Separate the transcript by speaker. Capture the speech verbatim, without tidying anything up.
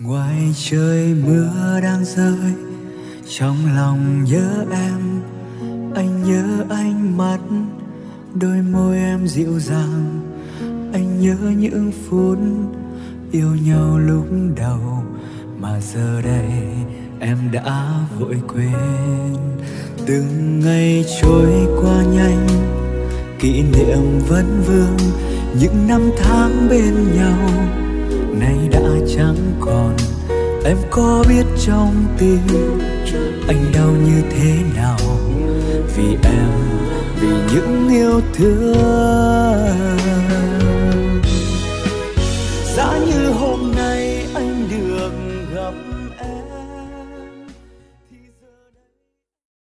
Speaker 1: Ngoài trời mưa đang rơi, trong lòng nhớ em. Anh nhớ ánh mắt, đôi môi em dịu dàng. Anh nhớ những phút yêu nhau lúc đầu, mà giờ đây em đã vội quên. Từng ngày trôi qua nhanh, kỷ niệm vẫn vương. Những năm tháng bên nhau nay đã chẳng còn. Em có biết trong tim anh đau như thế nào, vì em, vì những yêu thương.